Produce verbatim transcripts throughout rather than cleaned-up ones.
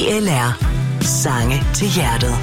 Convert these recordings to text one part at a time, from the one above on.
L R. Sange til hjertet.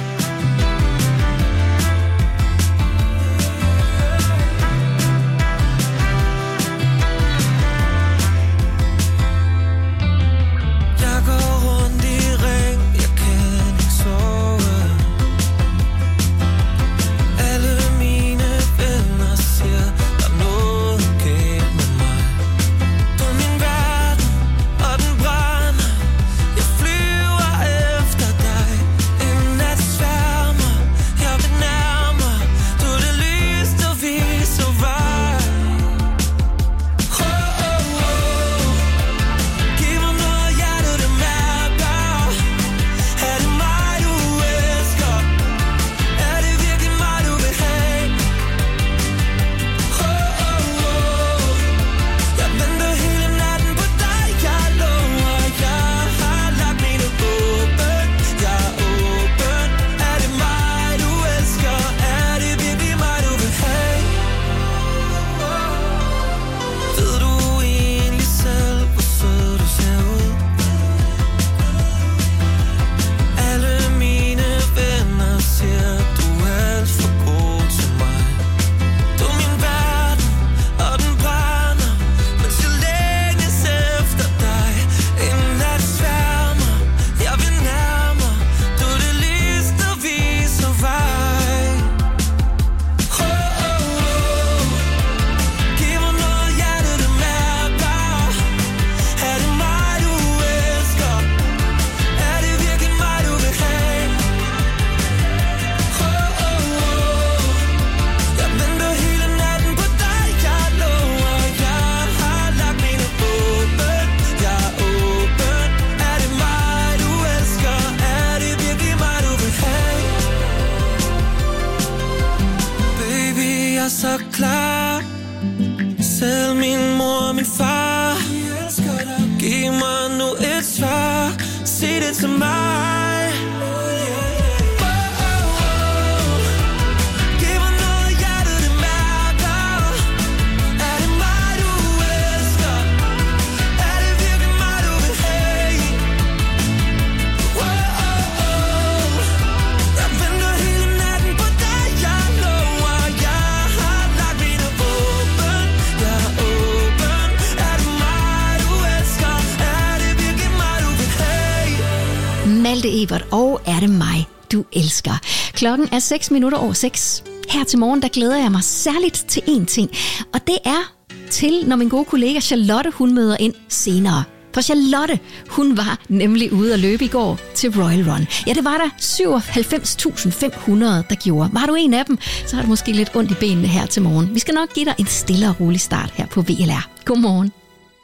Malte Ebert, og er det mig, du elsker. Klokken er seks minutter over seks. Her til morgen, der glæder jeg mig særligt til én ting, og det er til, når min gode kollega Charlotte, hun møder ind senere. For Charlotte, hun var nemlig ude at løbe i går til Royal Run. Ja, det var der syvoghalvfems tusind fem hundrede, der gjorde. Var du en af dem, så har du måske lidt ondt i benene her til morgen. Vi skal nok give dig en stille og rolig start her på V L R. Godmorgen.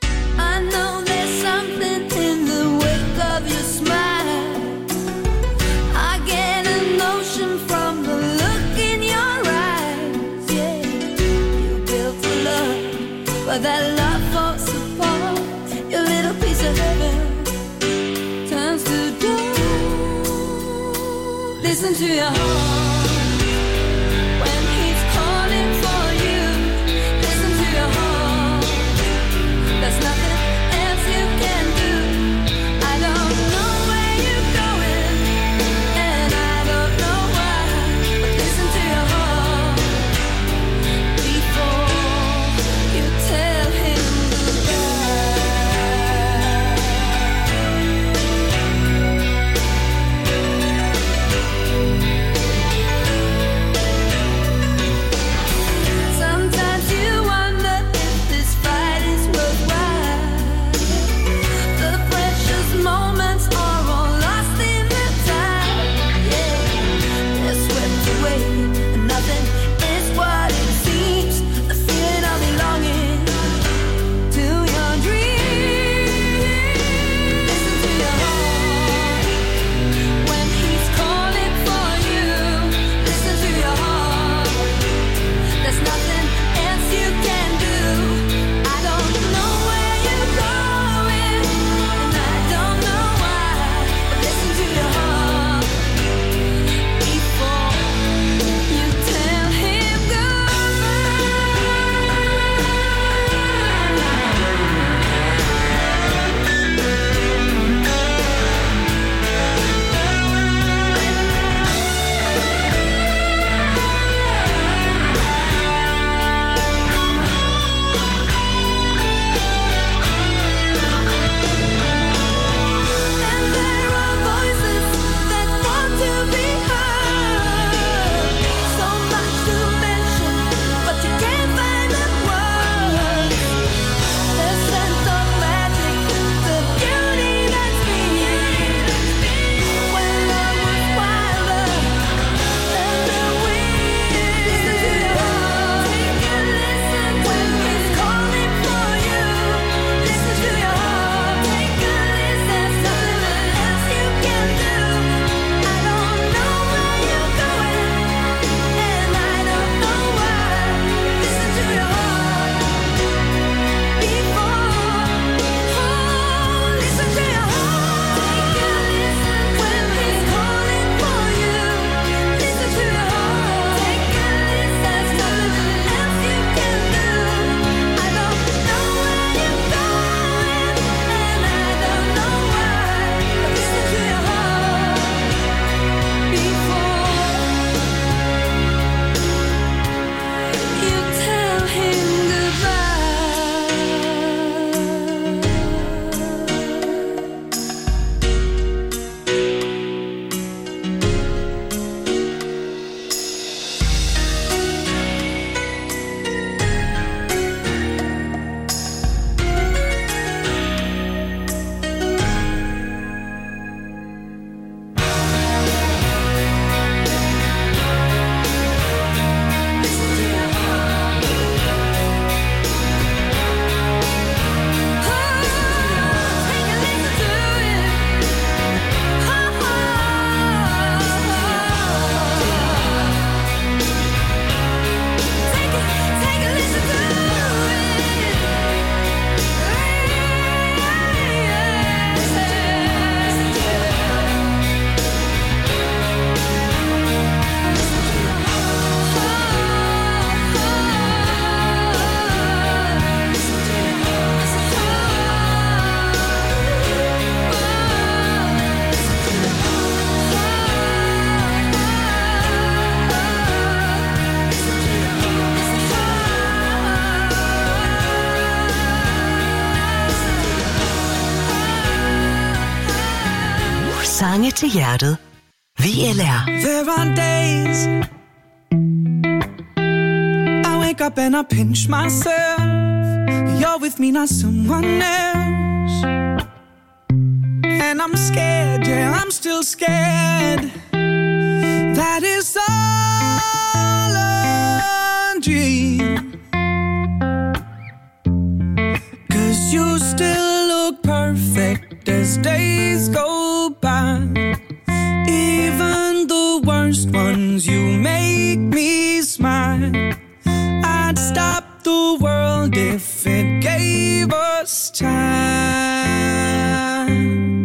But that love for support, your little piece of heaven turns to dust. Listen to your heart when he's calling for you. Listen to your heart. There's nothing else you can do. I don't know where you're going, and I don't know why. But listen to your heart before you tell him goodbye. Sange til hjertet. V L R. There are days I wake up and I pinch myself. You're with me, not someone else. And I'm scared, yeah, I'm still scared. That is all a dream. 'Cause you still look perfect as days go by. Even the worst ones, you make me smile. I'd stop the world if it gave us time.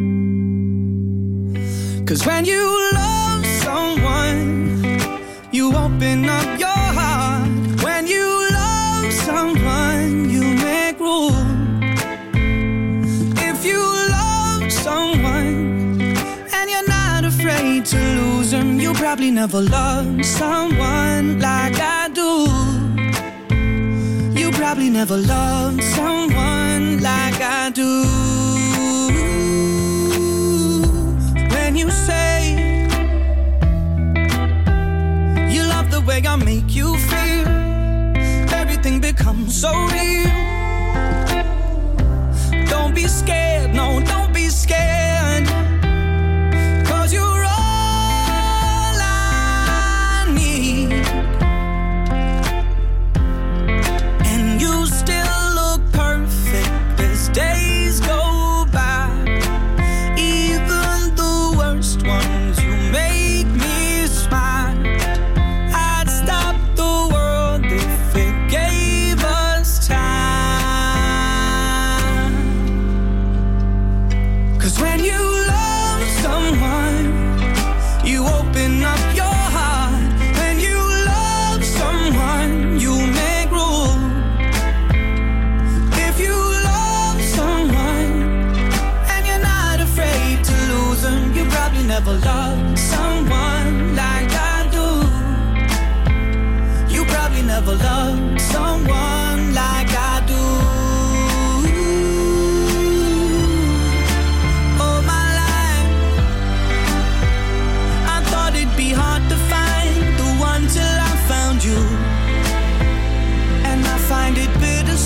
'Cause when you love someone, you open up your heart. When you love someone, you make room. If you love someone and you're not afraid to lose them, you probably never loved someone like I do. You probably never loved someone like I do. When you say you love the way I make you feel, everything becomes so real. Don't be scared, no, don't be scared. 'Cause you're all I need. And you still look perfect as days go by. Even the worst ones, you make me smile. I'd stop the world if it gave us time. 'Cause when you love someone, you open up your heart. When you love someone, you make room. If you love someone and you're not afraid to lose them, you probably never loved someone like I do. You probably never loved someone like I do. All my life I thought it'd be hard to find the one till I found you. And I find it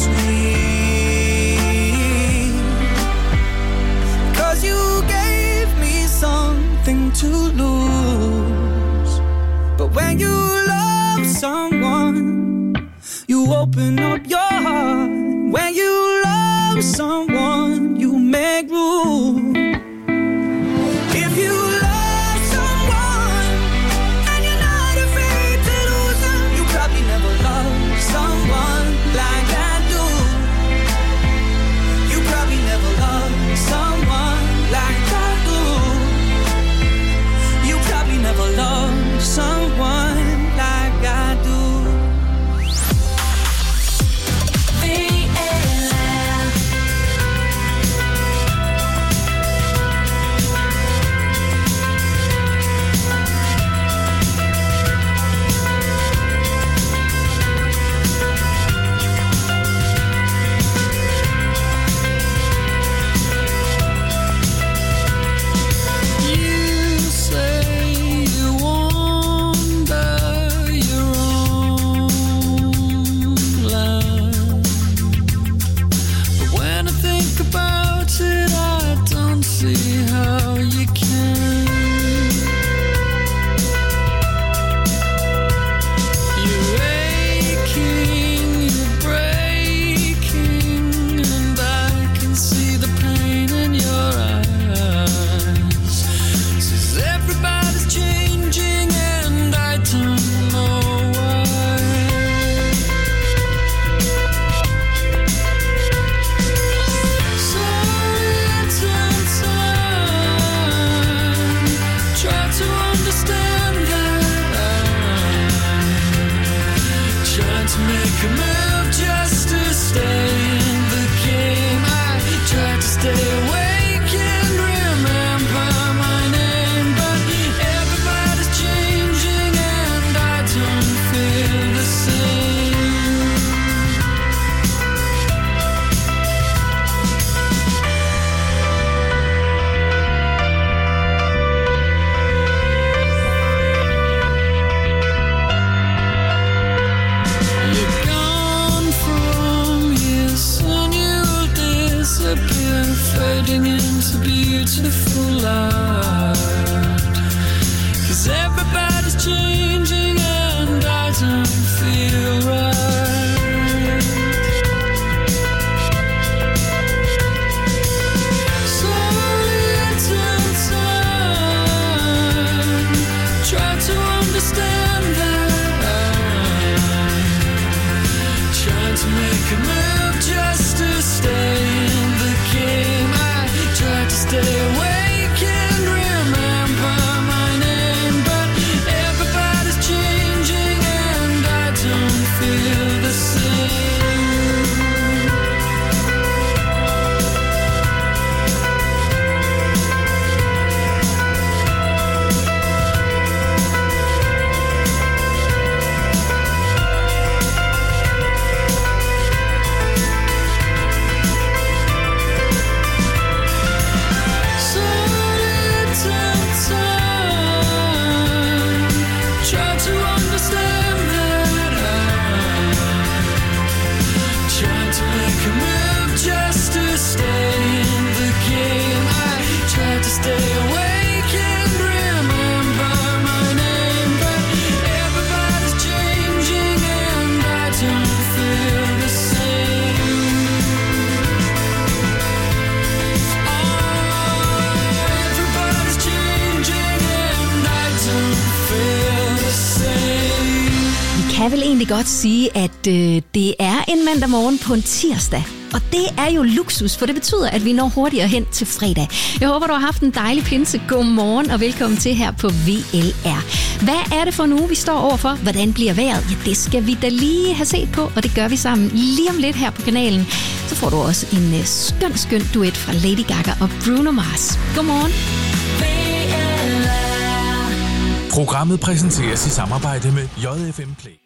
bittersweet. 'Cause you gave me something to lose. But when you love someone, you open up your heart. When you love someone, you make room. If you love someone and you're not afraid to lose them, you probably never loved someone like I do. You probably never loved someone like I do. You probably never loved someone like I do. V L R. You say you wander your own land, but when I think about it, I don't see how you can. You're aching, you're breaking, and I can see the pain in your eyes. Says everybody's changing and I don't know why. So little time, try to understand that I'm trying to make a move just to stay in the game. I try to stay awake and remember my name, but everybody's changing and I don't feel the same. beautiful life. 'Cause everybody's changing and I don't feel right. So little time, try to understand that I'm trying to make a move just to stay in the game. I try to stay awake and remember my name, but everybody's changing and I don't feel the same. So little time, try to understand that I'm trying to make a move just to stay in the game. I try to stay awake and remember my name, but everybody's changing and I don't feel the same. Oh, everybody's changing and I don't feel the same. Vi kan vel egentlig godt sige, at øh, det er en mandag morgen på en tirsdag. Og det er jo luksus, for det betyder, at vi når hurtigere hen til fredag. Jeg håber, du har haft en dejlig pinse. God morgen og velkommen til her på V L R. Hvad er det for en uge, vi står overfor? Hvordan bliver vejret? Ja, det skal vi da lige have set på, og det gør vi sammen lige om lidt her på kanalen. Så får du også en øh, skøn, skøn duet fra Lady Gaga og Bruno Mars. God morgen. Programmet præsenteres i samarbejde med J F M Play.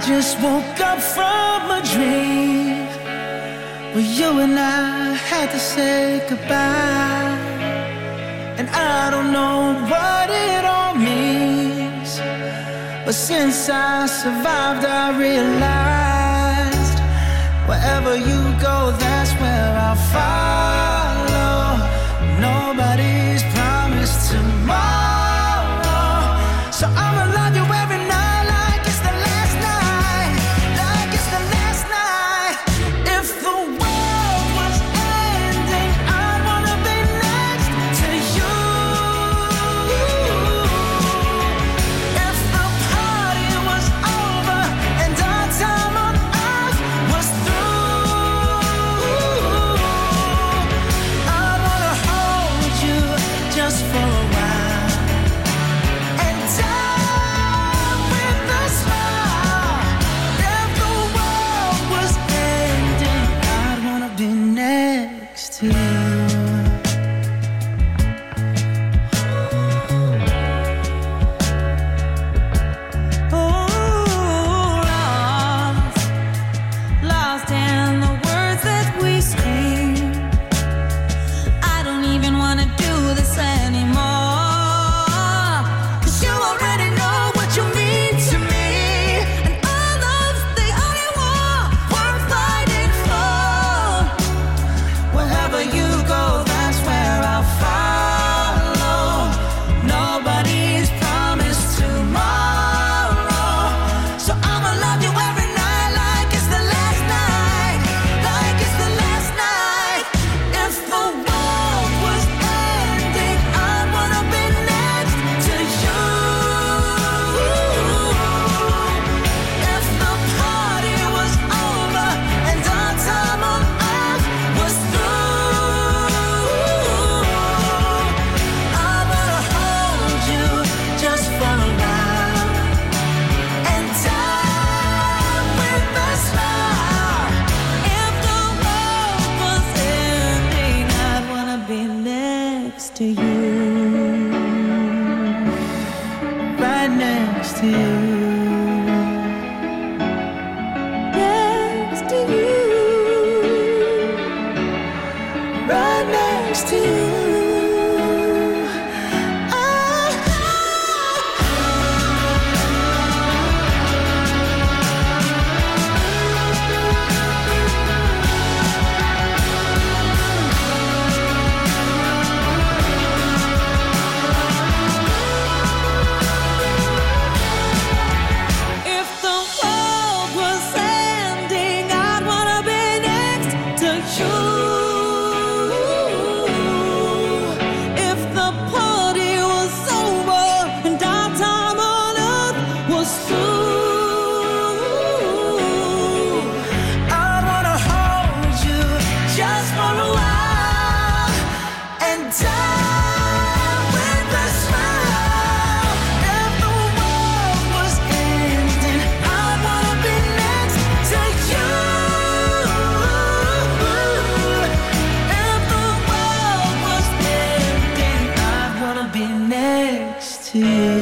just woke up from a dream where you and I had to say goodbye. And I don't know what it all means, but since I survived I realized wherever you go, that's where I'll follow. Nobody's promised tomorrow, so I'ma love you every night like it's the last night, like it's the last night. If the world was ending, I'd wanna be next to you. If the party was over and our time on earth was through, I'd wanna hold you just for a while and die with a smile. If the world was ending, I'd wanna be next to you. Oh, lost, lost in the words that we scream. I don't even wanna do this anymore, 'cause you already know what you mean to me, and all of the only war worth fighting for. Wherever you go, that's where I'll follow. Nobody's promised tomorrow, so I'ma love you every night like it's the last night, like it's the last night. If the world was ending, I'd wanna be next to you. If the party was over and our time on earth was through, I wanna hold you just for a while and die with a smile. If the world was ending, I'd wanna be next to you, right next to you, next to you, right next to you. If the world was ending, I'd wanna be next to you. If the party was over and our time on earth was through, I'd wanna hold you just for a while and die with a smile. If the world was ending, I'd wanna be next to you. If the world was ending, I'd wanna be next to you.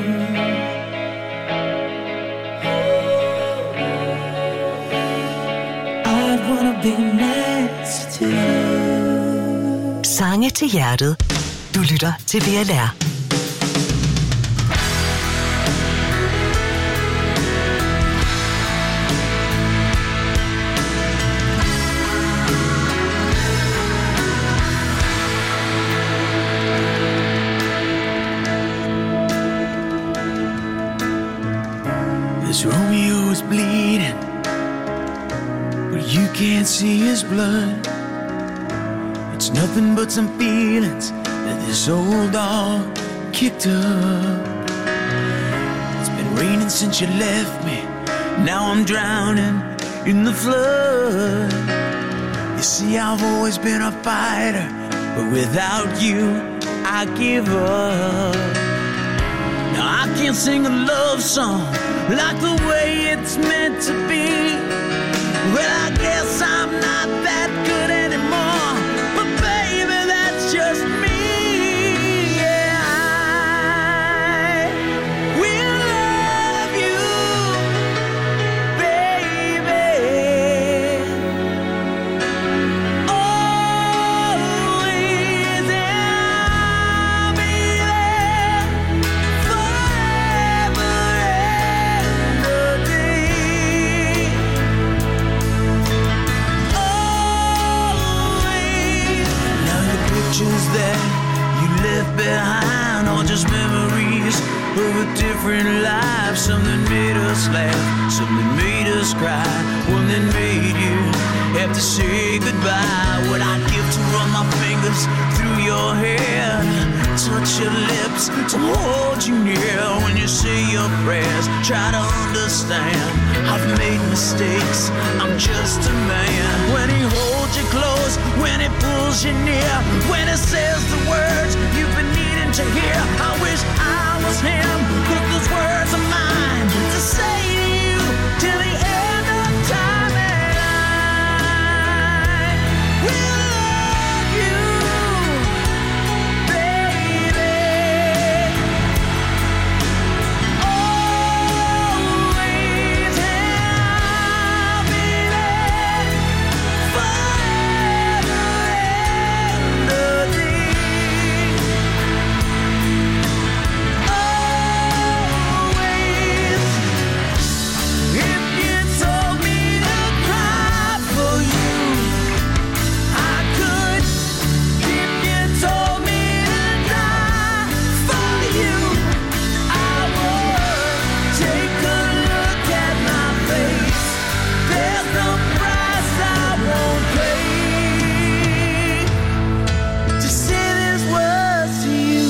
I'd wanna be next to you. Sange til hjertet. Du lytter til V L R. This Romeo is bleeding, but you can't see his blood. It's nothing but some feelings that this old dog kicked up. It's been raining since you left me, now I'm drowning in the flood. You see, I've always been a fighter, but without you, I give up. Now I can't sing a love song like the way it's meant to be. Well, I guess I'm not that good anymore, but baby, that's just me. Yeah, I will love you left behind, all just memories of a different life. Something made us laugh, something made us cry, one that made you have to say goodbye. What I'd give to run my fingers through your hair, touch your lips, to hold you near. When you say your prayers, try to understand, I've made mistakes, I'm just a man. When he holds you close, when he pulls you near, when he says the words you've been needing to hear, I wish I was him, but those words are mine to say to you till the end of time. And I will love you, baby, always, and I'll be there forever and a day. Always, if you told me to cry for you, I could. If you told me to die for you, I would. Take a look at my face, there's no price I won't pay to say these words to you.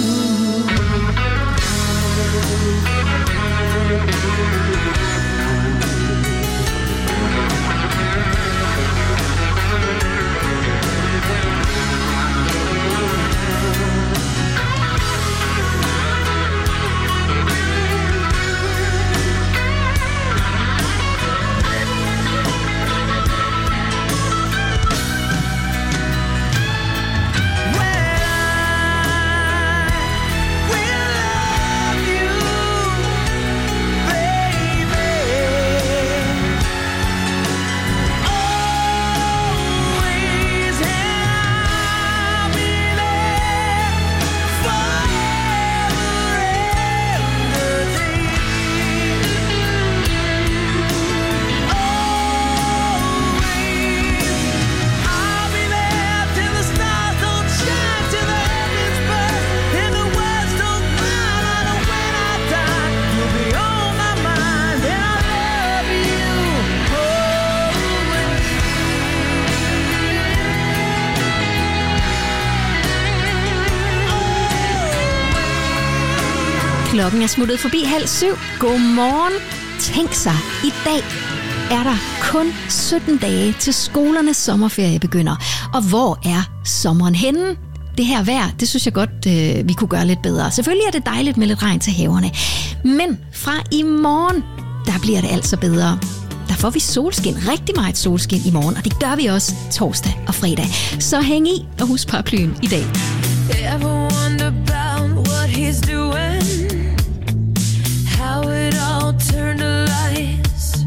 Klokken er smuttet forbi halv syv. Godmorgen. Tænk sig, i dag er der kun sytten dage til skolernes sommerferie begynder. Og hvor er sommeren henne? Det her vejr, det synes jeg godt, øh, vi kunne gøre lidt bedre. Selvfølgelig er det dejligt med lidt regn til haverne. Men fra i morgen, der bliver det altså bedre. Der får vi solskin, rigtig meget solskin i morgen, og det gør vi også torsdag og fredag. Så hæng i og husk paraplyen i dag. Ever wonder about what he's doing? How it all turned to lies.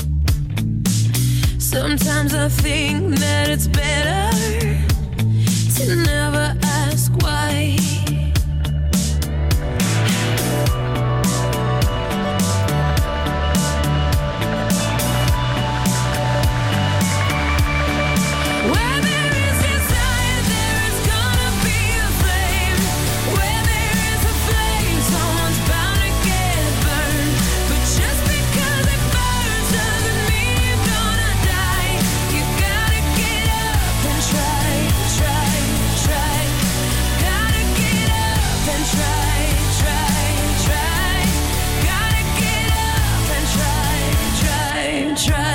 Sometimes I think that it's better to never ask why. Where there is desire, there is gonna be a flame. Where there is a flame, someone's bound to get burned. But just because it burns doesn't mean you're gonna die. You gotta get up and try, try, try. Gotta get up and try, try, try. Gotta get up and try, try, try.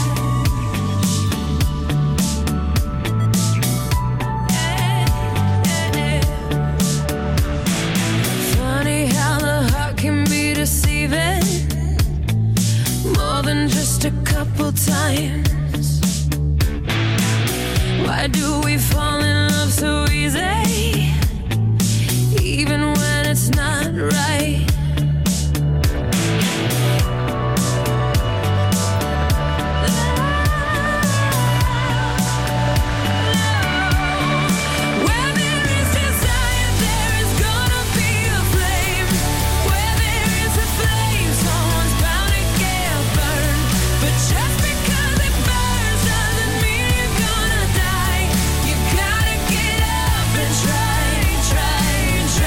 Funny how the heart can be deceiving more than just a couple times. Why do we fall in love so easy, even when it's not right? Where there is desire, there is gonna be a flame. Where there is a flame, someone's bound to get burned. But just because it burns doesn't mean you're gonna die. You gotta get up and try, try,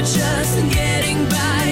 you just getting by?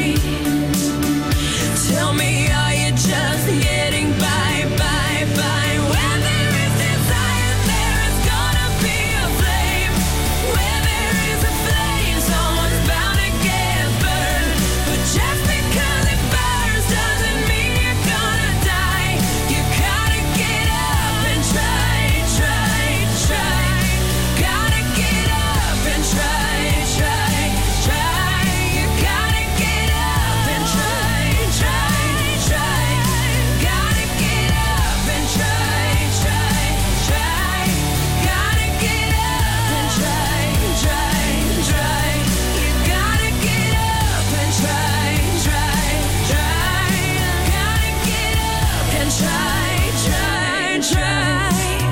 Tell me, are you just getting by, by, by? Where there is desire, there is gonna be a flame. Where there is a flame, someone's bound to get burned. But just because it burns doesn't mean you're gonna die. You gotta get up and try, try, try. Gotta get up and try, try, try. You gotta get up and try, try, try. Gotta get up and try, try, try. Gotta get up and try, try, try. You gotta get up and try, try, try. Gotta get up and try, try, try.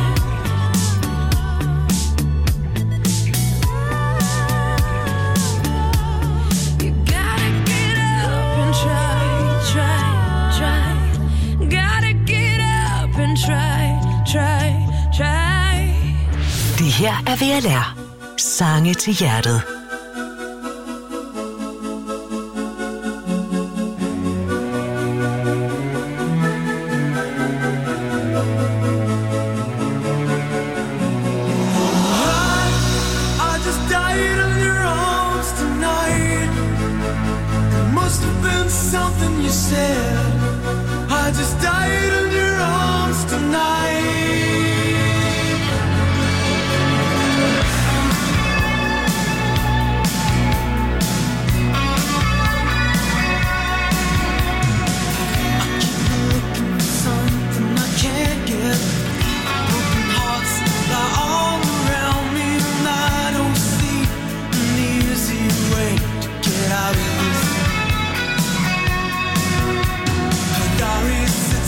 You gotta get up and try, try, try. Gotta get up and try, try, try. Det her er V L R. Sange til hjertet. I just died in your arms tonight. It must have been something you said. I just died in your arms tonight. Something I can't get. Broken hearts lie all around me, and I don't see an easy way to get out of this. Diary sits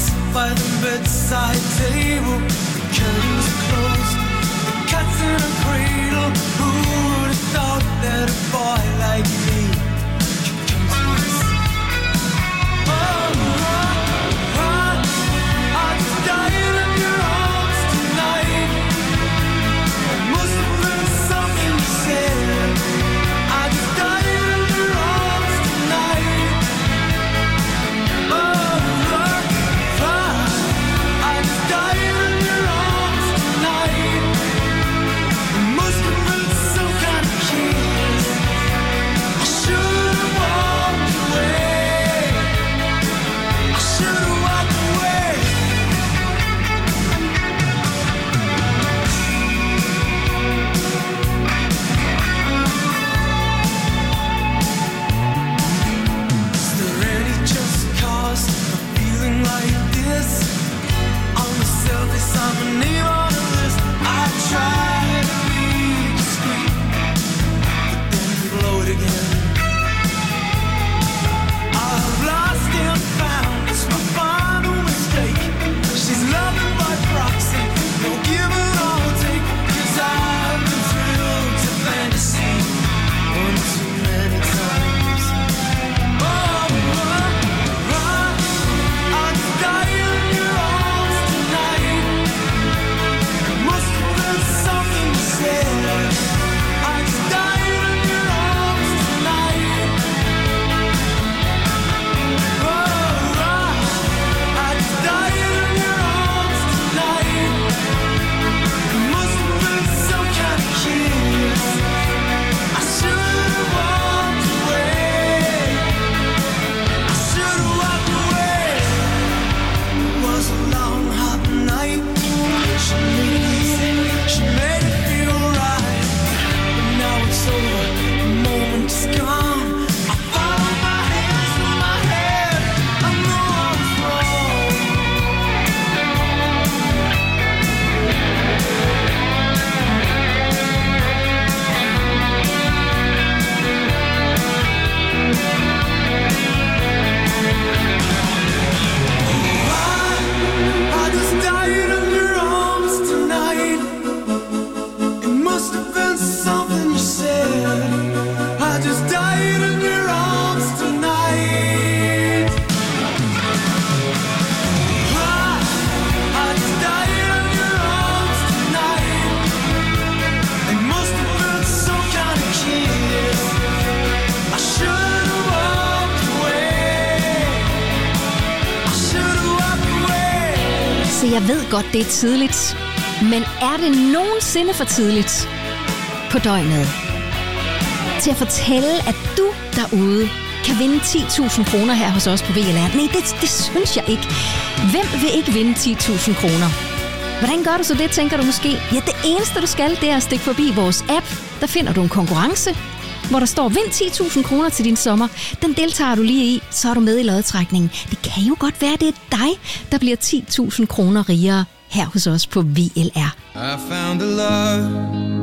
jeg ved godt, det er tidligt. Men er det nogensinde for tidligt på døgnet til at fortælle, at du derude kan vinde ti tusind kroner her hos os på V L R? Nej, det, det synes jeg ikke. Hvem vil ikke vinde ti tusind kroner? Hvordan gør du så det, tænker du måske? Ja, det eneste du skal, det er at stikke forbi vores app. Der finder du en konkurrence, hvor der står, vind ti tusind kroner til din sommer. Den deltager du lige i, så er du med i lodtrækningen. Det kan jo godt være, det er dig, der bliver ti tusind kroner rigere her hos os på V L R. I found a love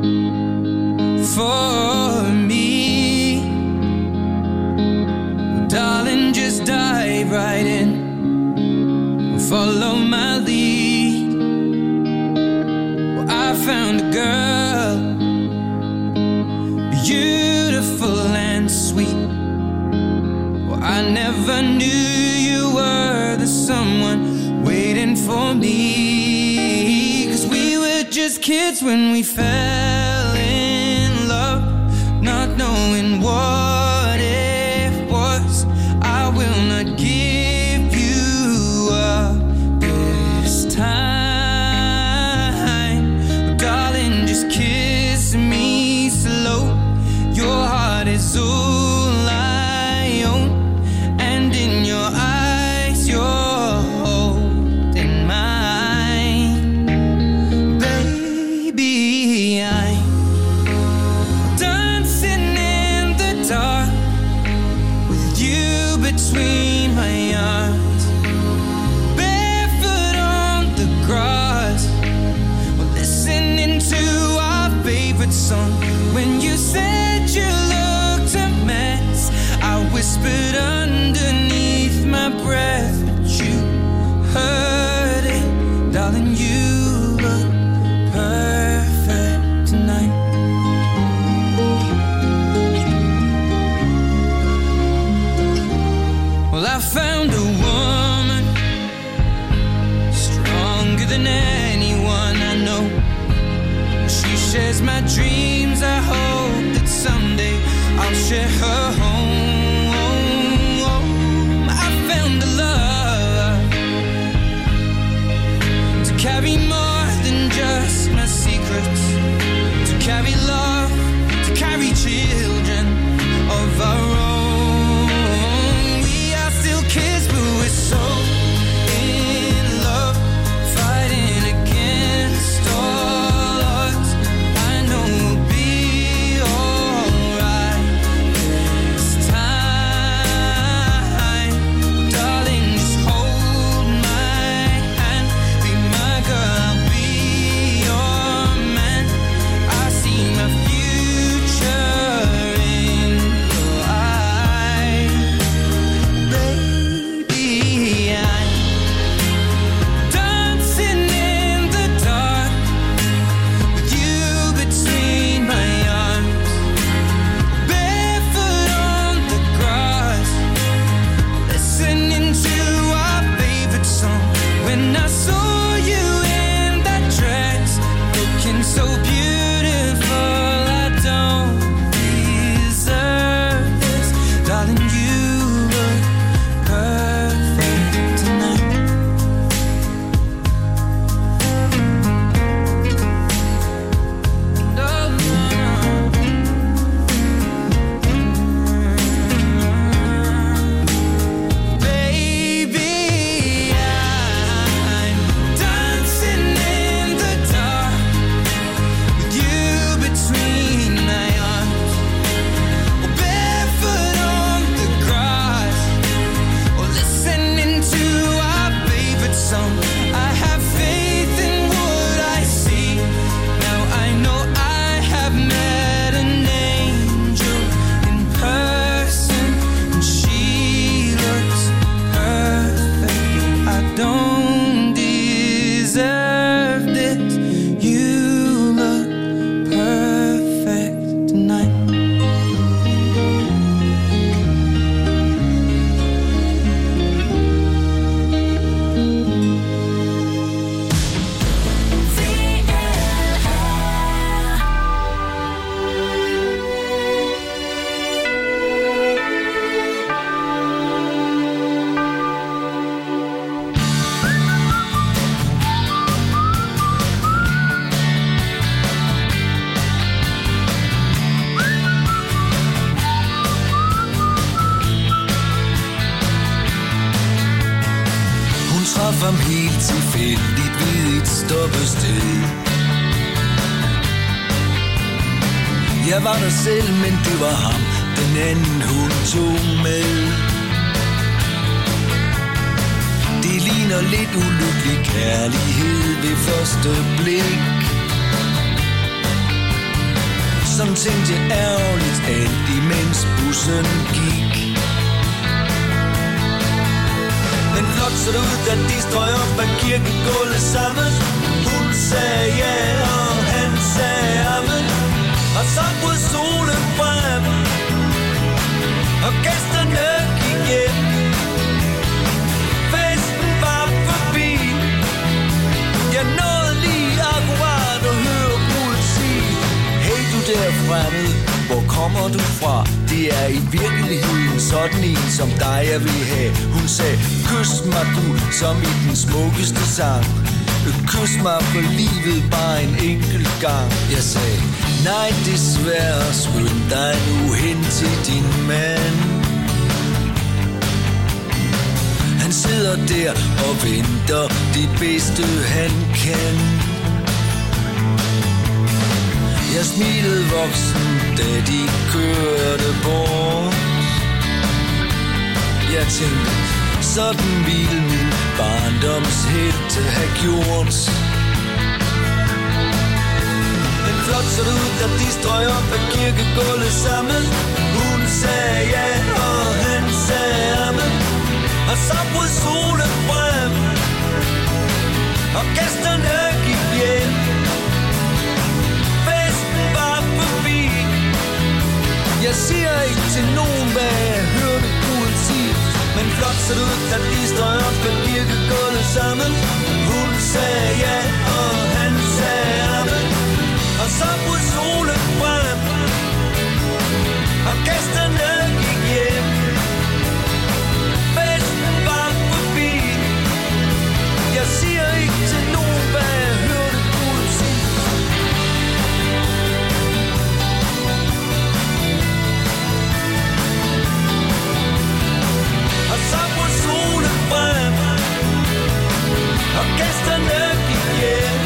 for me. Darling, just dive right in. Follow my lead. Well, I found a girl, beautiful and sweet. Well, I never knew you were the someone waiting for me. 'Cause we were just kids when we fell in love, not knowing what it was. I will not give you up this time. But darling, just kiss me slow. Your heart is all I own, and in your eyes you're holding mine. Baby, I'm dancing in the dark with you between my arms, barefoot on the grass. We're listening to our favorite song. When you said you looked a mess, I whispered underneath my breath, but you heard it. Darling, you look perfect tonight. Well, I found a woman stronger than anyone I know. She shares my dreams, I helt tilfældigt ved et stoppested. Jeg var der selv, men det var ham, den anden hun tog med. Det ligner lidt ulykkelig kærlighed ved første blik. Sådan tænkte jeg ærgerligt alt imens bussen gik. Men flot så det ud, da de strøg op ad kirkegulvet sammen. Hun sagde ja, og han sagde amen. Og så brød solen frem, og gæsterne gik hjem. Festen var forbi. Jeg nåede lige akkurat at høre brudet sige: hey du der fremmed, hvor kommer du fra? Det er i virkeligheden sådan en som dig jeg vil have. Hun sagde, kys mig du, som i den smukkeste sang. Kys mig for livet bare en enkelt gang. Jeg sagde, nej desværre, skynd dig nu hen til din mand. Han sidder der og venter det bedste han kan. Jeg smilede voksen, da de kørte bort. Jeg tænkte, sådan ville min barndomshelt have gjort. Men flot så det ud, da de strøg op ad kirkegulvet sammen. Hun sagde ja, og han sagde amen. Og så brød solen frem, og gæsterne gik hjem. Festen var forbi. Jeg siger ikke til nogen, hvad jeg hørte brudet sige. Men flot så det ud, da de strøg op ad kirkegulvet sammen. Hun sagde ja, og han sagde amen. Og så brød solen frem, og gæsterne gik hjem. Festen var forbi. Jeg siger ikke til nogen, hvad jeg hørte brudet sige. Og så brød solen frem, og gæsterne gik hjem.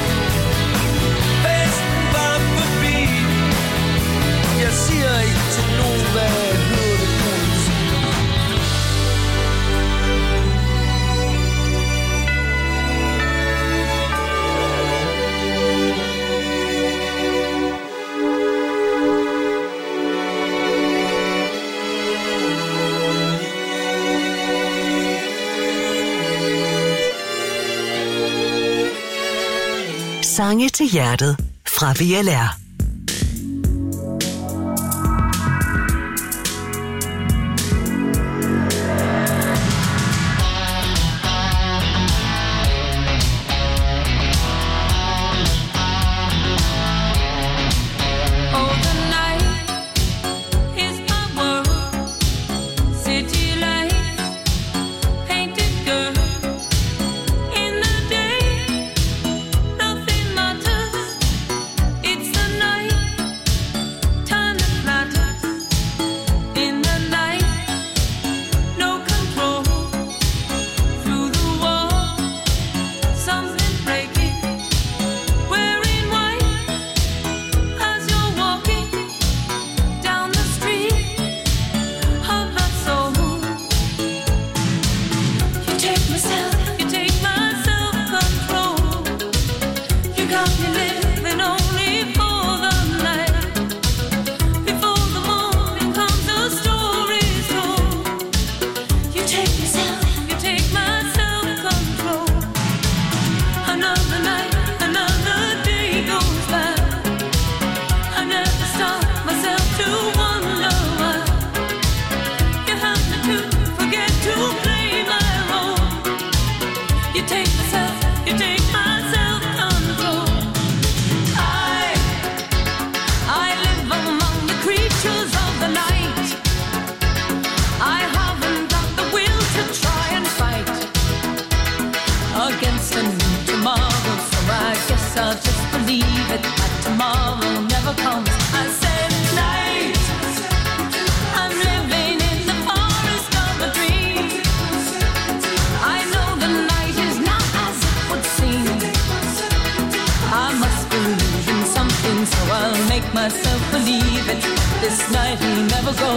Festen var forbi. Jeg siger ikke til nogen, hvad jeg hørte brudet sige. Sange til hjertet fra V L R. It's the believe it. This night will never go.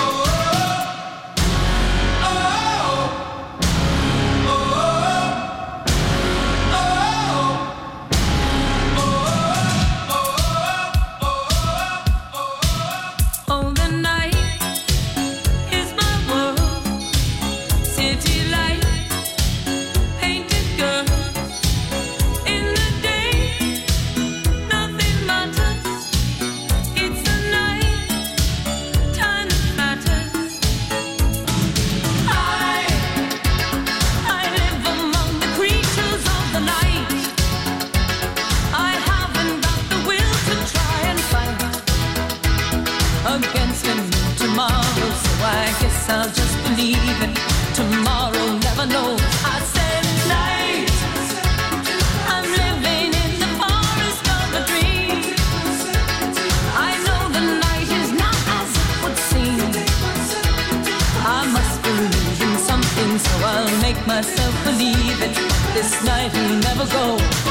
I'll just believe it. Tomorrow never knows. I said night. I'm living in the forest of a dream. I know the night is not as it would seem. I must believe in something, so I'll make myself believe it. This night will never go.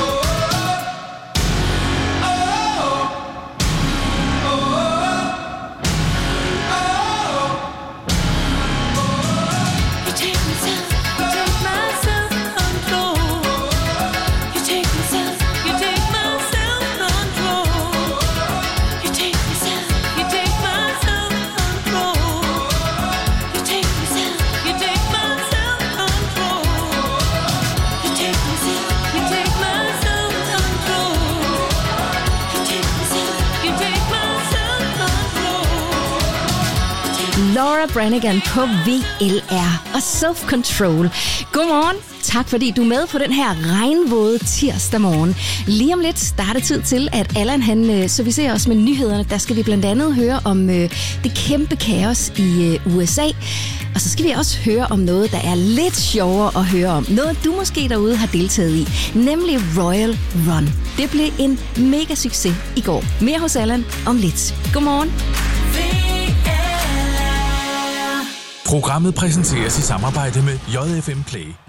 Laura Branigan på V L R og Self Control. Godmorgen. Tak fordi du er med på den her regnvåde tirsdag morgen. Lige om lidt starter tid til, at Allan han øh, servicerer os med nyhederne. Der skal vi blandt andet høre om øh, det kæmpe kaos i øh, U S A. Og så skal vi også høre om noget, der er lidt sjovere at høre om. Noget, du måske derude har deltaget i. Nemlig Royal Run. Det blev en mega succes i går. Mere hos Allan om lidt. Godmorgen. Programmet præsenteres i samarbejde med J F M Play.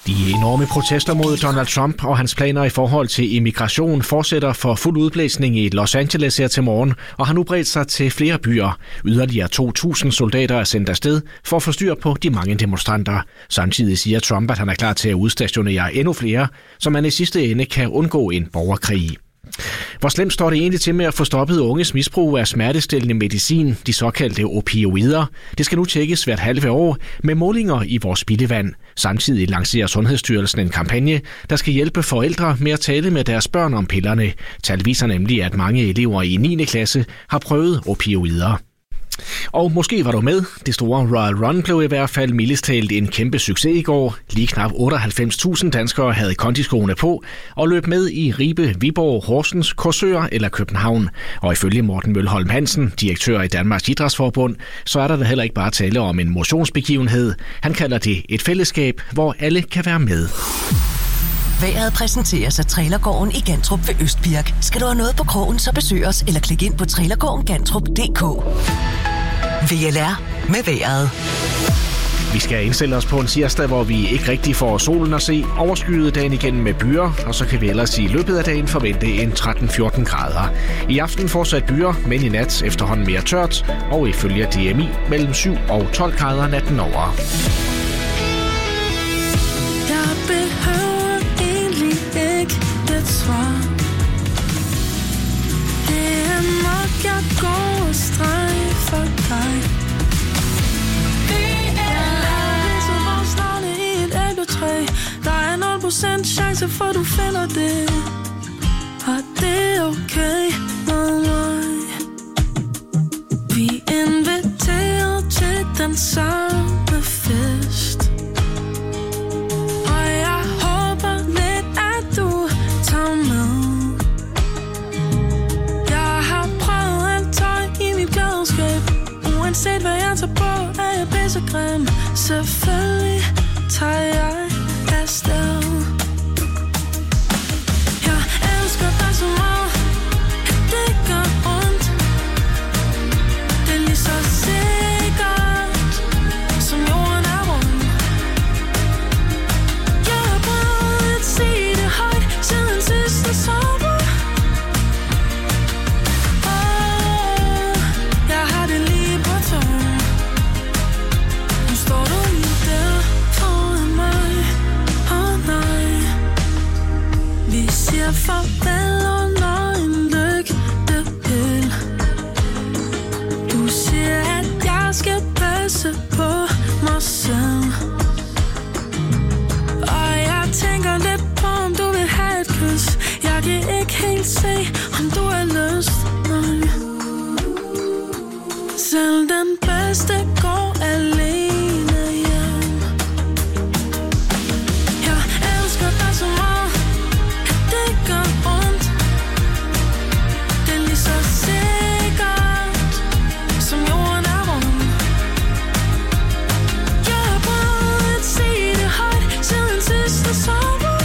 De enorme protester mod Donald Trump og hans planer i forhold til immigration fortsætter for fuld udblæsning i Los Angeles her til morgen og har nu bredt sig til flere byer. Yderligere to tusind soldater er sendt afsted for at få styr på de mange demonstranter. Samtidig siger Trump, at han er klar til at udstationere endnu flere, så man i sidste ende kan undgå en borgerkrig. Hvor slemt står det egentlig til med at få stoppet unges misbrug af smertestillende medicin, de såkaldte opioider? Det skal nu tjekkes hvert halve år med målinger i vores spildevand. Samtidig lancerer Sundhedsstyrelsen en kampagne, der skal hjælpe forældre med at tale med deres børn om pillerne. Tal viser nemlig, at mange elever i niende klasse har prøvet opioider. Og måske var du med. Det store Royal Run blev i hvert fald mildest talt en kæmpe succes i går. Lige knap otteoghalvfems tusind danskere havde kondiskoene på og løb med i Ribe, Viborg, Horsens, Korsør eller København. Og ifølge Morten Mølholm Hansen, direktør i Danmarks Idrætsforbund, så er der da heller ikke bare tale om en motionsbegivenhed. Han kalder det et fællesskab, hvor alle kan være med. Vejret præsenteres af Trailergården i Gantrup ved Østbirk. Skal du have noget på krogen, så besøg os eller klik ind på trailergården gantrup punktum d k. V L R med vejret. Vi skal indstille os på en tirsdag, hvor vi ikke rigtig får solen at se. Overskyet dagen igen med byer, og så kan vi ellers i løbet af dagen forvente en tretten fjorten grader. I aften fortsat byer, men i nat efterhånden mere tørt, og ifølge D M I mellem syv og tolv grader natten over. Jeg behøver egentlig ikke et svar. Det er nok, jeg går og streg for dig. Det er ligesom afsnavne i et æbletræ. Der er nul procent chance for, du finder det. Og det er okay med mig. Vi inviterer til den samme fest. Uanset hvad jeg tager på, er jeg pissegrim. Selvfølgelig tager jeg afsted. Jeg elsker dig så meget, at det gør ondt. Det er lige så sikkert, som jorden er rund. Jeg har prøvet at sige det højt, siden sidste sommer. Farvel under en lygtepæl. Du siger, at jeg skal passe på mig selv. Og jeg tænker lidt på, om du vil have et kys. Jeg kan ikke helt se, om du har lyst. Nej. Selv den bedste går alene hjem. Jeg elsker dig så meget, det gør ondt. Det er lige så sikkert, som jorden er rund. Jeg har prøvet at sige det højt, siden sidste sommer.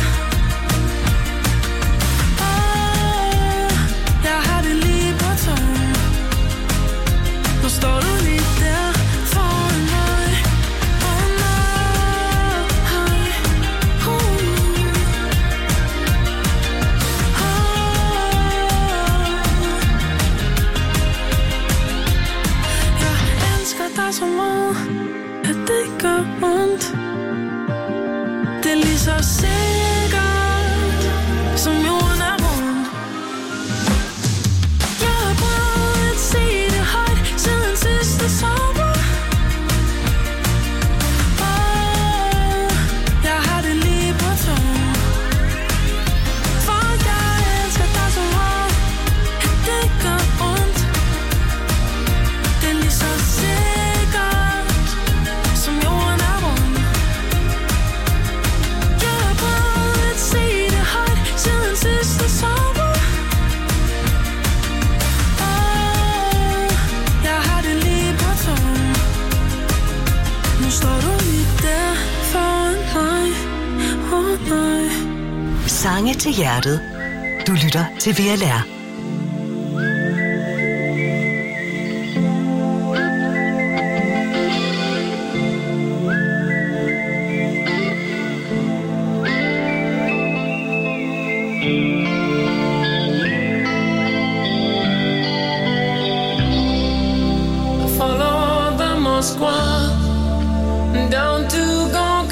Åh, jeg har det lige på tungen. Nu står du lige der foran mig. Åh nej, uh. dig så meget, at det gør ondt. Det er lige så sikkert, som jorden er rund. Jeg har prøvet at sige det højt, siden sidste sommer. Åh, jeg har det lige på tungen. For jeg elsker dig så meget, at det gør ondt. Det er lige så sikkert, som jorden er rund. Jeg har prøvet at sige det højt, siden sidste sommer. Åh, jeg har det lige på tungen. Nu står du lige der foran mig. Åh nej. Sange til hjertet. Du lytter til V L R.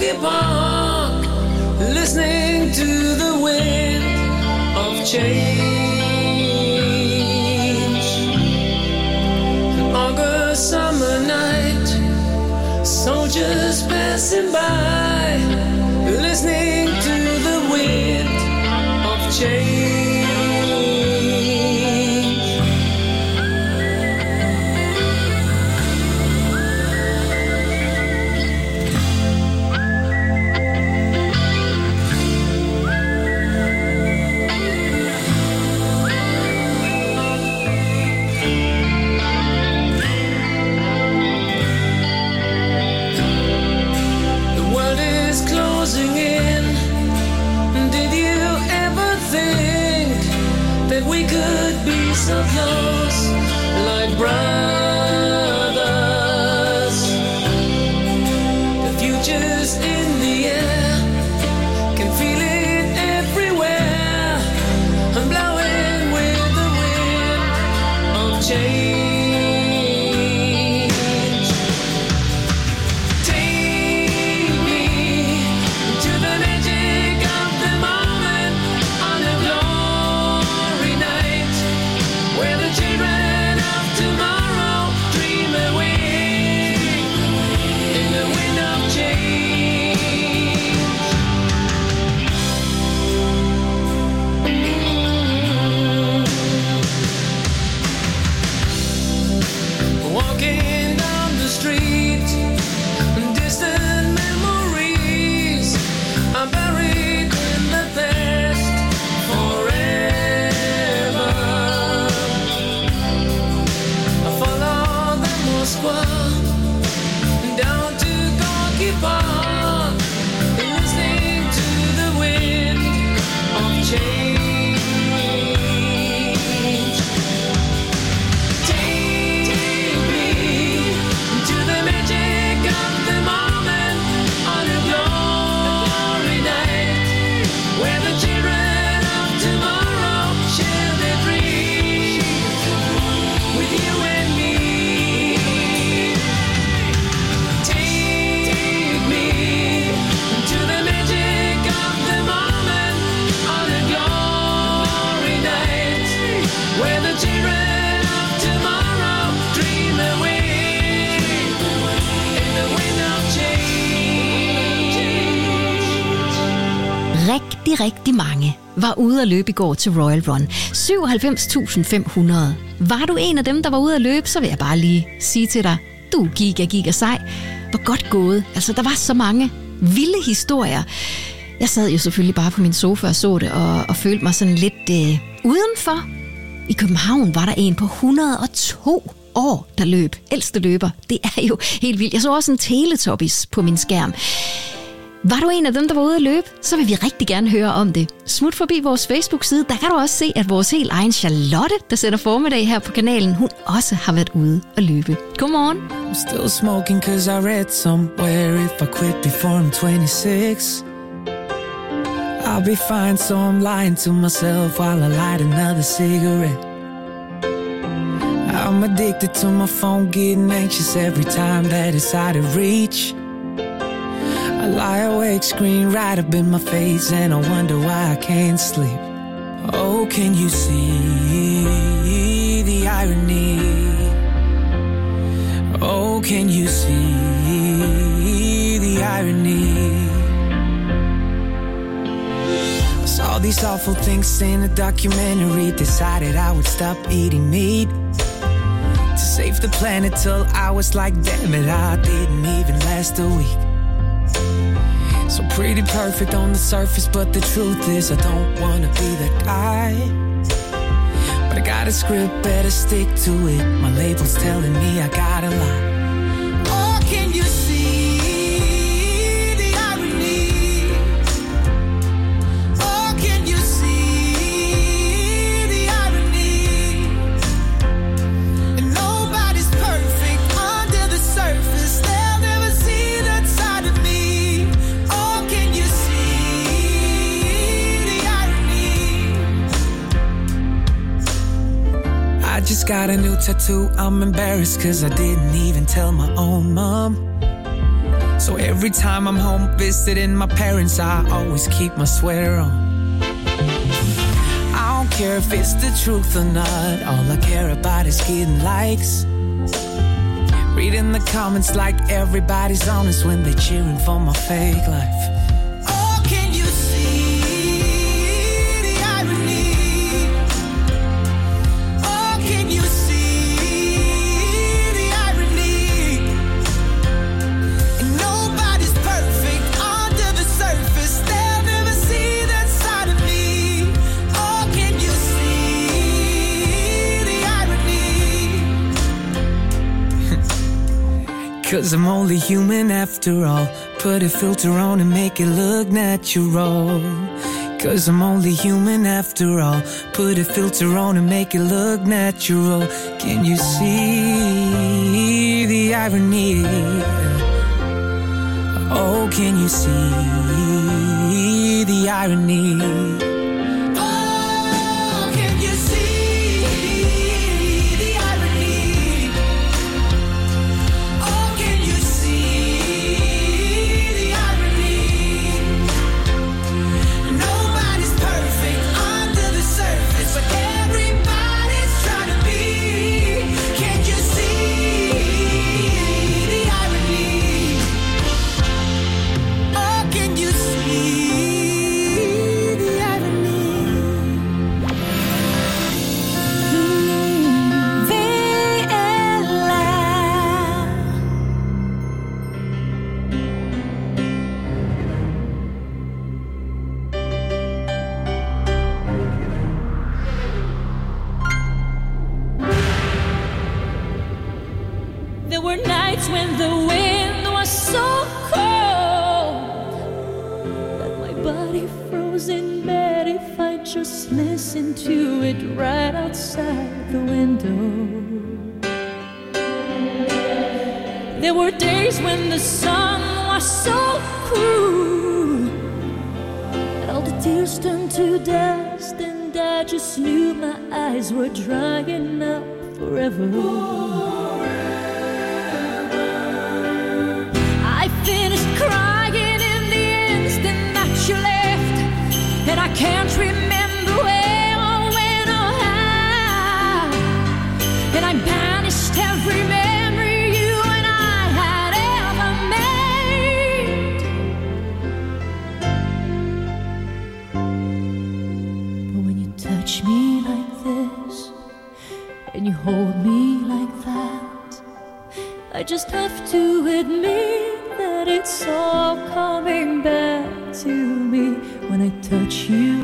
Gorky Park, listening to the wind of change. An August summer night, soldiers passing by, listening to the wind of change. We could be so close, like brothers. The future's in the air, can feel it everywhere. I'm blowing with the wind of change. Take me to the magic of the moment on a glory night, where the children of tomorrow dream away in the wind of change. Walking down the street, distant memories are buried in the past forever. I follow the Moskva down to Gorky Park, listening to the wind of change. Take me to the magic of the moment on a glory night, where the children of tomorrow share their dreams with you and me. Take me to the magic of the moment on a glory night, where the children of tomorrow dream away in the wind of change. Rigtig, rigtig mange var ude at løbe i går til Royal Run. syvoghalvfems tusind fem hundrede. Var du en af dem, der var ude at løbe, så vil jeg bare lige sige til dig, du er giga, giga sej. Hvor godt gået. Altså, der var så mange vilde historier. Jeg sad jo selvfølgelig bare på min sofa og så det, og, og følte mig sådan lidt øh, udenfor. I København var der en på et hundrede og to år, der løb. Ældste løber. Det er jo helt vildt. Jeg så også en Teletubbies på min skærm. Var du en af dem, der var ude at løbe, så vil vi rigtig gerne høre om det. Smut forbi vores Facebook-side, der kan du også se, at vores helt egen Charlotte, der sætter formiddag her på kanalen, hun også har været ude at løbe. Godmorgen. I'm still smoking cause I read somewhere if I quit before I'm twenty-six, I'll be fine, so I'm lying to myself while I light another cigarette. I'm addicted to my phone, getting anxious every time that it's out of reach. I lie awake, screen right up in my face, and I wonder why I can't sleep. Oh, can you see the irony? Oh, can you see the irony? I saw these awful things in a documentary, decided I would stop eating meat to save the planet, till I was like, damn it, I didn't even last a week. So pretty perfect on the surface, but the truth is I don't wanna be that guy. But I got a script, better stick to it. My label's telling me I gotta lie. Oh, can you see the irony? Oh, can you see the irony? And nobody's perfect under the surface. They'll never see that side of me. I just got a new tattoo, I'm embarrassed cause I didn't even tell my own mom. So So every time I'm home visiting my parents, I always keep my sweater on. I don't care if it's the truth or not, all I care about is getting likes. Reading the comments like everybody's honest when they cheering for my fake life. Oh, can you see the irony? Oh, can you see the irony? And nobody's perfect under the surface. They'll never see that side of me. Oh, can you see the irony? 'Cause I'm only human after all. Put a filter on and make it look natural. 'Cause I'm only human after all. Put a filter on and make it look natural. Can you see the irony? Oh, can you see the irony? Oh, can you see the irony? Oh, can you see the irony? Nobody's perfect under the surface, but everybody's trying to be. Can you see the irony? Oh, can you see the irony? V L R. There were nights when the wind was so cold that my body froze in bed if I just listened to it right outside the window. There were days when the sun was so cruel that all the tears turned to dust, and I just knew my eyes were drying up forever. I finished crying in the instant that you left, and I can't remember where or when or how. And I banished every memory you and I had ever made. But when you touch me like this, and you hold me like that, I just have to admit that it's all coming back to me when I touch you